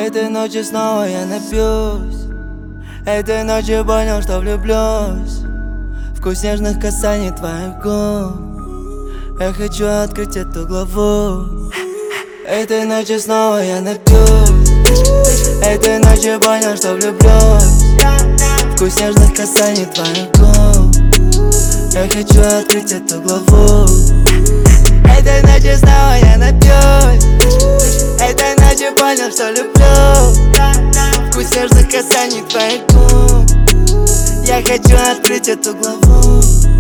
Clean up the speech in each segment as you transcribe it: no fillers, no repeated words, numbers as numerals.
Этой ночью снова я напьюсь. Этой ночью понял, что влюблюсь. Вкус нежных касаний твоих губ. Я хочу открыть эту главу. Этой ночью снова я напьюсь. Этой ночью понял, что влюблюсь. Вкус нежных касаний твоих губ. Я хочу открыть эту главу. Этой ночью снова я напьюсь. Этой ночью понял, что люблю. Вкус нежных касаний твоих губ. Я хочу открыть эту главу.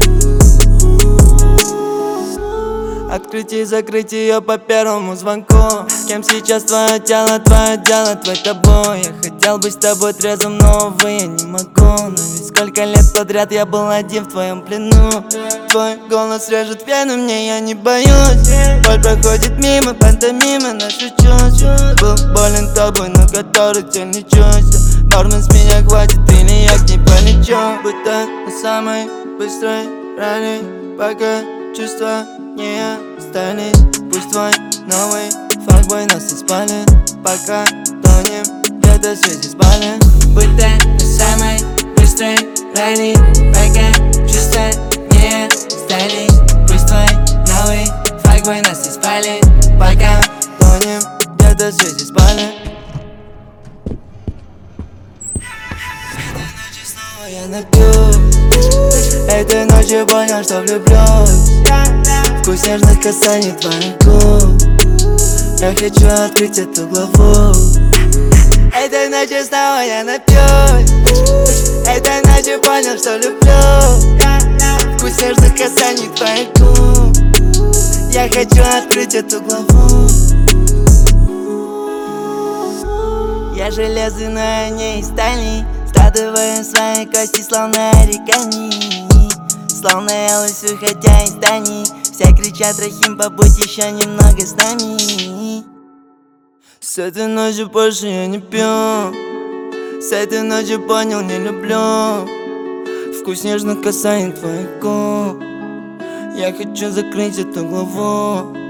Открыть и закрыть ее по первому звонку. Кем сейчас твое тело, твой тобой. Я хотел быть с тобой трезвым, но увы, я не могу. Но ведь сколько лет подряд я был один в твоем плену. Твой голос режет вены, мне я не боюсь. Боль проходит мимо, пантомимы наши чувства. Был болен тобой, но который тебе не чувствую. Бармен, с меня хватит или я к ней полечу. Будь так самой быстрой раней, пока чувства не остались. Пусть твой новый факбой нас и спалит, пока тонем где-то в свете спали. Будь ты самой быстрой раней, пока чувства не остались. Пусть твой новый факбой нас и спалит, пока тонем где-то в свете спали. Этой ночью снова я напьюсь. Этой ночью понял, что влюблюсь. Вкус нежных касаний твоих губ. Я хочу открыть эту главу. Этой ночью снова я напьюсь. Этой ночью понял, что люблю. Вкус нежных касаний твоих губ. Я хочу открыть эту главу. Я железный, но я не из стали. Складываю свои кости, словно оригами. Словно я лысый, хотя из зданий. Все кричат: Рахим, побудь еще немного с нами. С этой ночью больше я не пью. С этой ночью понял, не люблю. Вкус нежных касаний твоих губ. Я хочу закрыть эту главу.